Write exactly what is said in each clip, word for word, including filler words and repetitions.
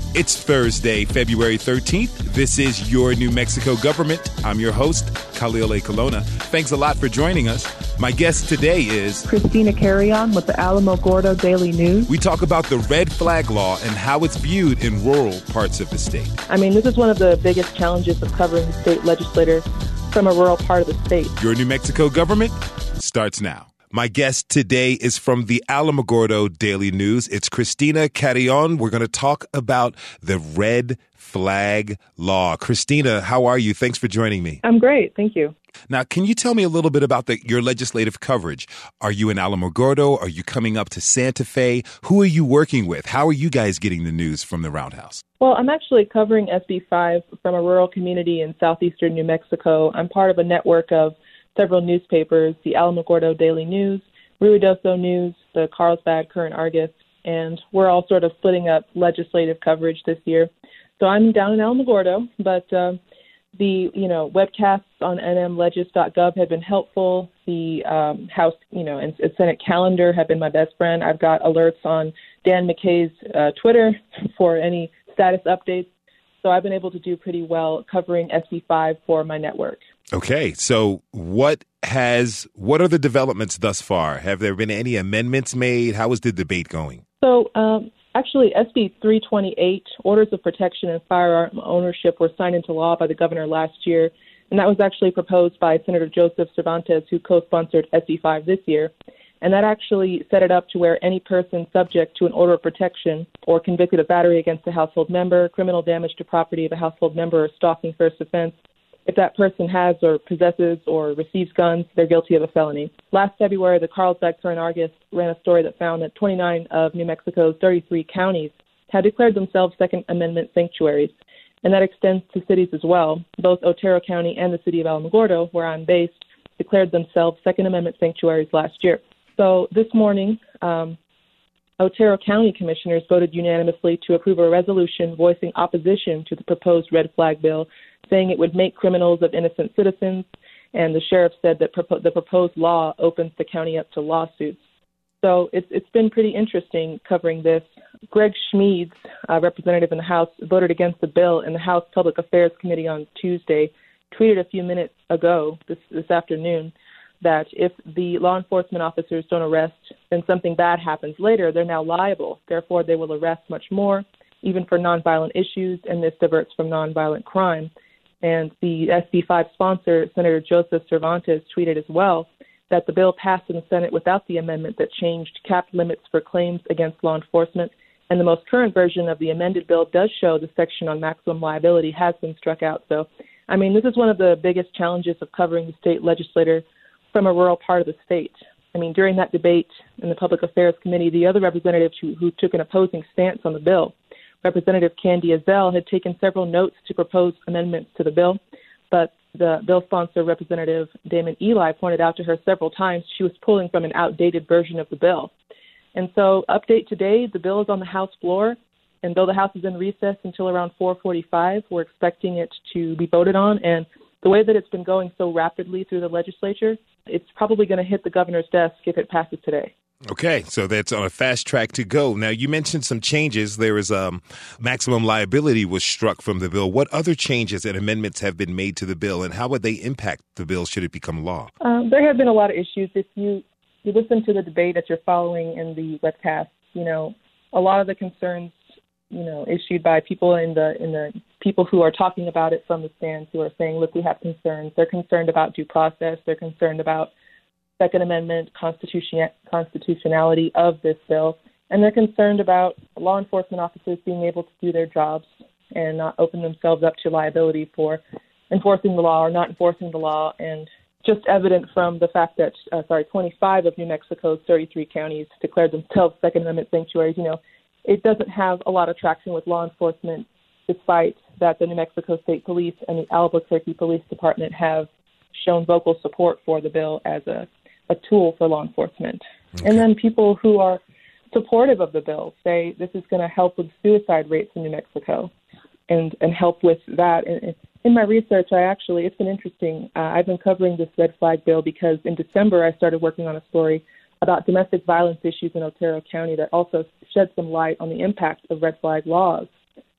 It's Thursday, February thirteenth. This is Your New Mexico Government. I'm your host, Khalil A. Colonna. Thanks a lot for joining us. My guest today is Christina Carrion with the Alamogordo Daily News. We talk about the red flag law and how it's viewed in rural parts of the state. I mean, this is one of the biggest challenges of covering the state legislator from a rural part of the state. Your New Mexico Government starts now. My guest today is from the Alamogordo Daily News. It's Christina Carrion. We're going to talk about the red flag law. Christina, how are you? Thanks for joining me. I'm great. Thank you. Now, can you tell me a little bit about the, your legislative coverage? Are you in Alamogordo? Are you coming up to Santa Fe? Who are you working with? How are you guys getting the news from the Roundhouse? Well, I'm actually covering S B five from a rural community in southeastern New Mexico. I'm part of a network of several newspapers, the Alamogordo Daily News, Ruidoso News, the Carlsbad Current Argus, and we're all sort of splitting up legislative coverage this year. So I'm down in Alamogordo, but uh, the, you know, webcasts on n m legis dot gov have been helpful. The um, House, you know, and, and Senate calendar have been my best friend. I've got alerts on Dan McKay's uh, Twitter for any status updates. So I've been able to do pretty well covering S B five for my network. Okay, so what has what are the developments thus far? Have there been any amendments made? How is the debate going? So um, actually, S B three twenty-eight, Orders of Protection and Firearm Ownership, were signed into law by the governor last year, and that was actually proposed by Senator Joseph Cervantes, who co-sponsored S B five this year. And that actually set it up to where any person subject to an order of protection or convicted of battery against a household member, criminal damage to property of a household member, or stalking first offense, if that person has or possesses or receives guns, they're guilty of a felony. Last February, the Carlsbad Current Argus ran a story that found that twenty-nine of New Mexico's thirty-three counties had declared themselves Second Amendment sanctuaries, and that extends to cities as well. Both Otero County and the city of Alamogordo, where I'm based, declared themselves Second Amendment sanctuaries last year. So this morning, um, Otero County commissioners voted unanimously to approve a resolution voicing opposition to the proposed red flag bill, saying it would make criminals of innocent citizens, and the sheriff said that propo- the proposed law opens the county up to lawsuits. So it's it's been pretty interesting covering this. Greg Schmeeds, a representative in the House, voted against the bill in the House Public Affairs Committee on Tuesday, tweeted a few minutes ago, this, this afternoon, that if the law enforcement officers don't arrest, then something bad happens later. They're now liable. Therefore, they will arrest much more, even for nonviolent issues, and this diverts from nonviolent crime. And the S B five sponsor, Senator Joseph Cervantes, tweeted as well that the bill passed in the Senate without the amendment that changed cap limits for claims against law enforcement. And the most current version of the amended bill does show the section on maximum liability has been struck out. So, I mean, this is one of the biggest challenges of covering the state legislator from a rural part of the state. I mean, during that debate in the Public Affairs Committee, the other representatives who, who took an opposing stance on the bill, Representative Candy Azell, had taken several notes to propose amendments to the bill, but the bill sponsor, Representative Damon Ely, pointed out to her several times she was pulling from an outdated version of the bill. And so, update today, the bill is on the House floor, and though the House is in recess until around four forty-five, we're expecting it to be voted on, and the way that it's been going so rapidly through the legislature, it's probably going to hit the governor's desk if it passes today. Okay, so that's on a fast track to go. Now, you mentioned some changes. There is um, maximum liability was struck from the bill. What other changes and amendments have been made to the bill, and how would they impact the bill should it become law? Um, there have been a lot of issues. If you, you listen to the debate that you're following in the webcast, you know, a lot of the concerns, you know, issued by people in the in the people who are talking about it from the stands, who are saying, look, we have concerns. They're concerned about due process. They're concerned about Second Amendment constitution, constitutionality of this bill. And they're concerned about law enforcement officers being able to do their jobs and not open themselves up to liability for enforcing the law or not enforcing the law. And just evident from the fact that, uh, sorry, twenty-five of New Mexico's thirty-three counties declared themselves Second Amendment sanctuaries, you know, it doesn't have a lot of traction with law enforcement, despite that the New Mexico State Police and the Albuquerque Police Department have shown vocal support for the bill as a, a tool for law enforcement. Okay. And then people who are supportive of the bill say this is going to help with suicide rates in New Mexico and, and help with that. And in my research, I actually, it's been interesting. Uh, I've been covering this red flag bill because in December I started working on a story about domestic violence issues in Otero County that also shed some light on the impact of red flag laws.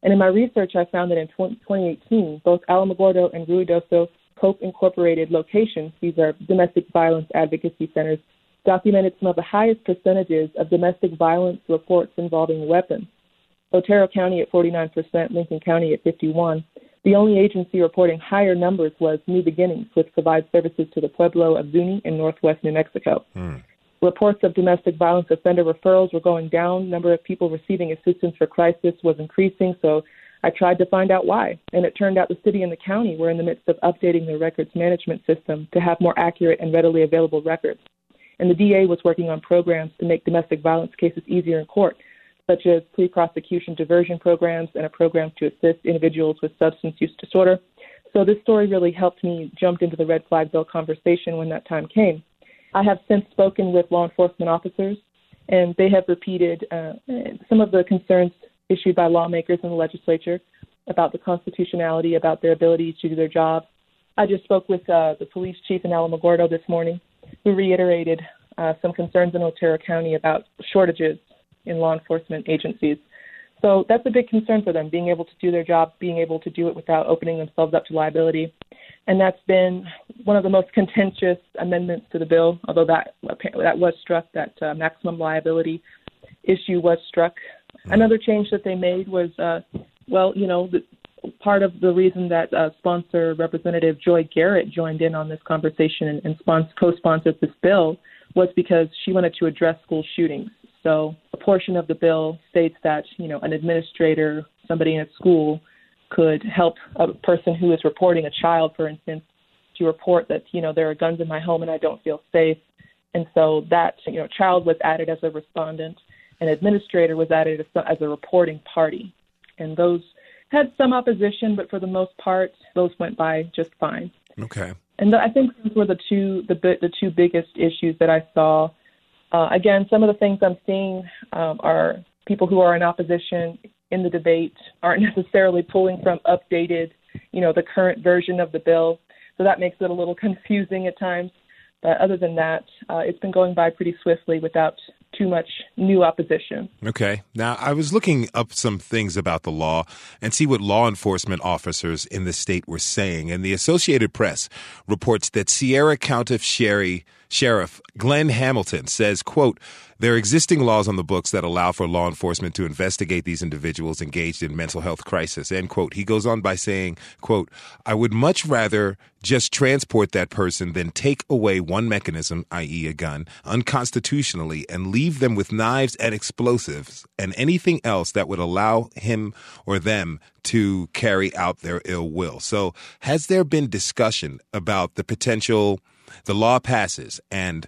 And in my research, I found that in twenty eighteen, both Alamogordo and Ruidoso Cope Incorporated locations, these are domestic violence advocacy centers, documented some of the highest percentages of domestic violence reports involving weapons. Otero County at forty-nine percent, Lincoln County at fifty-one. The only agency reporting higher numbers was New Beginnings, which provides services to the Pueblo of Zuni in northwest New Mexico. Hmm. Reports of domestic violence offender referrals were going down. Number of people receiving assistance for crisis was increasing, so I tried to find out why. And it turned out the city and the county were in the midst of updating their records management system to have more accurate and readily available records. And the D A was working on programs to make domestic violence cases easier in court, such as pre-prosecution diversion programs and a program to assist individuals with substance use disorder. So this story really helped me jump into the red flag bill conversation when that time came. I have since spoken with law enforcement officers, and they have repeated uh, some of the concerns issued by lawmakers in the legislature about the constitutionality, about their ability to do their job. I just spoke with uh, the police chief in Alamogordo this morning, who reiterated uh, some concerns in Otero County about shortages in law enforcement agencies. So that's a big concern for them, being able to do their job, being able to do it without opening themselves up to liability. And that's been one of the most contentious amendments to the bill, although that that was struck, that uh, maximum liability issue was struck. Another change that they made was, uh, well, you know, the, part of the reason that uh, sponsor Representative Joy Garrett joined in on this conversation and, and sponsor, co-sponsored this bill was because she wanted to address school shootings. So a portion of the bill states that, you know, an administrator, somebody in a school, could help a person who is reporting a child, for instance, to report that, you know, there are guns in my home and I don't feel safe. And so that, you know, child was added as a respondent, and administrator was added as a, as a reporting party. And those had some opposition, but for the most part, those went by just fine. Okay. And the, I think those were the two the the two biggest issues that I saw. Uh, again, some of the things I'm seeing um, are people who are in opposition in the debate aren't necessarily pulling from updated, you know, the current version of the bill. So that makes it a little confusing at times. But other than that, uh, it's been going by pretty swiftly without too much new opposition. Okay. Now, I was looking up some things about the law and see what law enforcement officers in the state were saying. And the Associated Press reports that Sierra County Sherry, Sheriff Glenn Hamilton says, quote, there are existing laws on the books that allow for law enforcement to investigate these individuals engaged in mental health crisis, end quote. He goes on by saying, quote, I would much rather just transport that person than take away one mechanism, that is a gun, unconstitutionally and leave them with knives and explosives and anything else that would allow him or them to carry out their ill will. So has there been discussion about the potential, the law passes and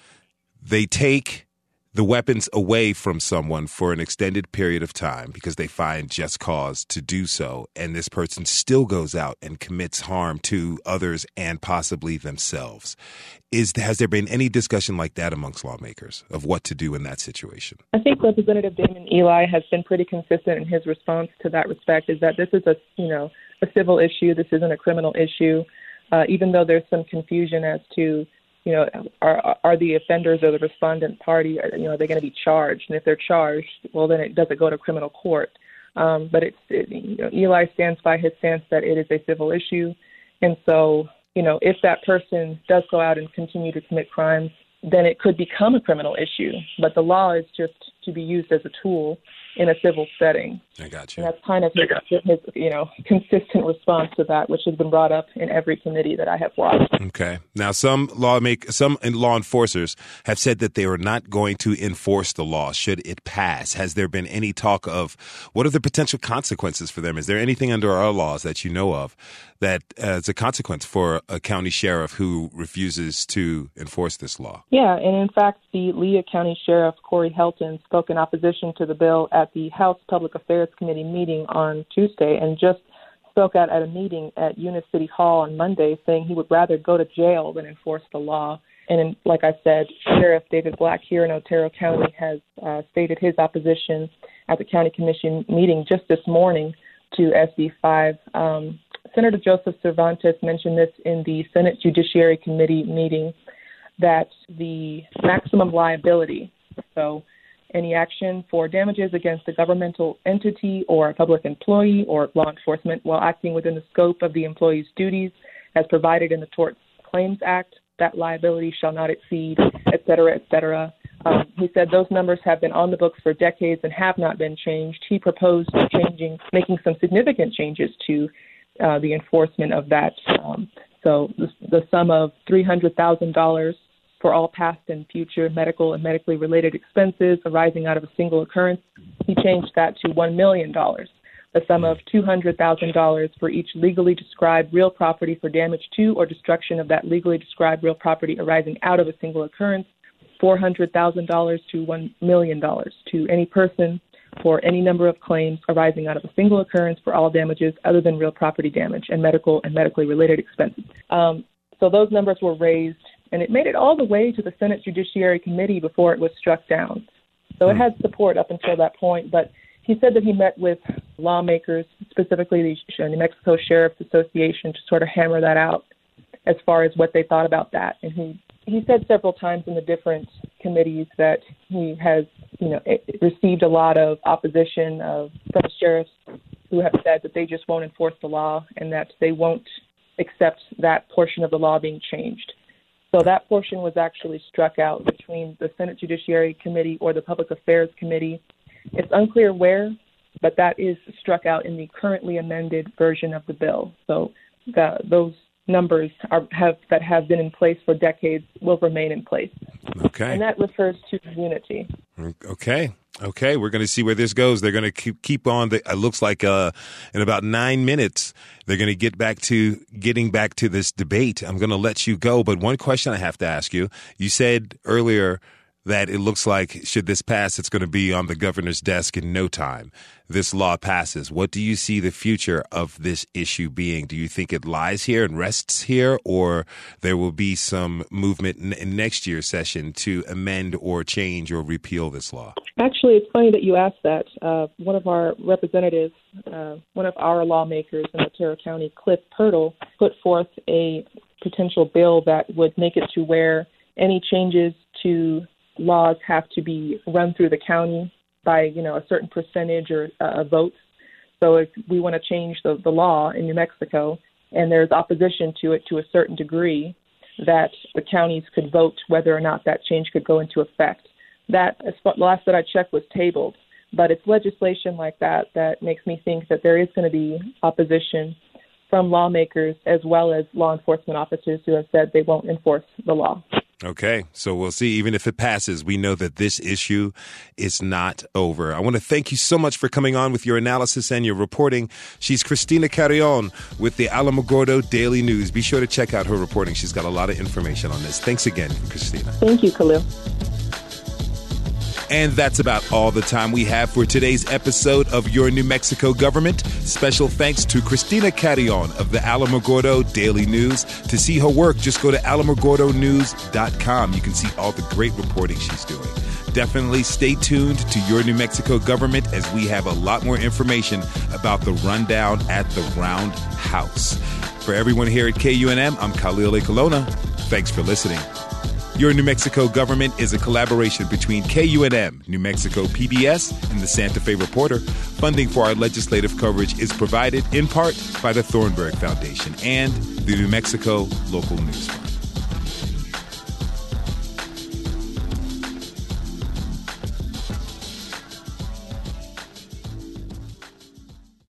they take the weapons away from someone for an extended period of time because they find just cause to do so, and this person still goes out and commits harm to others and possibly themselves. Is has there been any discussion like that amongst lawmakers of what to do in that situation? I think Representative Damon Eli has been pretty consistent in his response to that respect, is that this is a, you know, a civil issue. This isn't a criminal issue, uh, even though there's some confusion as to, you know, are are the offenders or the respondent party, you know, are they going to be charged? And if they're charged, well, then it doesn't go to criminal court. Um, but it's, it, you know, Eli stands by his stance that it is a civil issue. And so, you know, if that person does go out and continue to commit crimes, then it could become a criminal issue. But the law is just to be used as a tool in a civil setting. I got you. And that's kind of his, his, you know, consistent response to that, which has been brought up in every committee that I have watched. Okay. Now, some lawmake, some law enforcers have said that they are not going to enforce the law should it pass. Has there been any talk of what are the potential consequences for them? Is there anything under our laws that you know of that uh, is a consequence for a county sheriff who refuses to enforce this law? Yeah, and in fact, the Lea County Sheriff Corey Helton spoke in opposition to the bill at the House Public Affairs Committee meeting on Tuesday, and just spoke out at a meeting at Eunice City Hall on Monday, saying he would rather go to jail than enforce the law. And in, like I said, Sheriff David Black here in Otero County has uh, stated his opposition at the County Commission meeting just this morning to S B five. Um, Senator Joseph Cervantes mentioned this in the Senate Judiciary Committee meeting, that the maximum liability, so any action for damages against a governmental entity or a public employee or law enforcement while acting within the scope of the employee's duties as provided in the Tort Claims Act. That liability shall not exceed, et cetera, et cetera. Um, he said those numbers have been on the books for decades and have not been changed. He proposed changing, making some significant changes to uh, the enforcement of that. Um, so the, the sum of three hundred thousand dollars for all past and future medical and medically related expenses arising out of a single occurrence, he changed that to one million dollars. The sum of two hundred thousand dollars for each legally described real property for damage to or destruction of that legally described real property arising out of a single occurrence, four hundred thousand dollars to one million dollars to any person for any number of claims arising out of a single occurrence for all damages other than real property damage and medical and medically related expenses. Um, so those numbers were raised, and it made it all the way to the Senate Judiciary Committee before it was struck down. So it had support up until that point, but he said that he met with lawmakers, specifically the New Mexico Sheriff's Association, to sort of hammer that out as far as what they thought about that. And he, he said several times in the different committees that he has, you know, received a lot of opposition of, from sheriffs who have said that they just won't enforce the law and that they won't accept that portion of the law being changed. So that portion was actually struck out between the Senate Judiciary Committee or the Public Affairs Committee. It's unclear where, but that is struck out in the currently amended version of the bill. So the, those numbers are, have that have been in place for decades will remain in place. Okay. And that refers to unity. Okay. Okay. We're going to see where this goes. They're going to keep, keep on. The, it looks like uh, in about nine minutes, they're going to get back to getting back to this debate. I'm going to let you go. But one question I have to ask you, you said earlier that it looks like, should this pass, it's going to be on the governor's desk in no time. This law passes. What do you see the future of this issue being? Do you think it lies here and rests here, or there will be some movement in, in next year's session to amend or change or repeal this law? Actually, it's funny that you asked that. Uh, one of our representatives, uh, one of our lawmakers in Otero County, Cliff Pirtle, put forth a potential bill that would make it to where any changes to laws have to be run through the county by, you know, a certain percentage or uh, votes. So if we want to change the, the law in New Mexico and there's opposition to it to a certain degree, that the counties could vote whether or not that change could go into effect. That, as far, last that I checked, was tabled. But it's legislation like that that makes me think that there is going to be opposition from lawmakers as well as law enforcement officers who have said they won't enforce the law. Okay, so we'll see. Even if it passes, we know that this issue is not over. I want to thank you so much for coming on with your analysis and your reporting. She's Cristina Carrion with the Alamogordo Daily News. Be sure to check out her reporting. She's got a lot of information on this. Thanks again, Cristina. Thank you, Khalil. And that's about all the time we have for today's episode of Your New Mexico Government. Special thanks to Cristina Carrion of the Alamogordo Daily News. To see her work, just go to alamogordo news dot com. You can see all the great reporting she's doing. Definitely stay tuned to Your New Mexico Government as we have a lot more information about the rundown at the Round House. For everyone here at K U N M, I'm Khalil A. Colonna. Thanks for listening. Your New Mexico Government is a collaboration between K U N M, New Mexico P B S, and the Santa Fe Reporter. Funding for our legislative coverage is provided in part by the Thornburg Foundation and the New Mexico Local News Fund.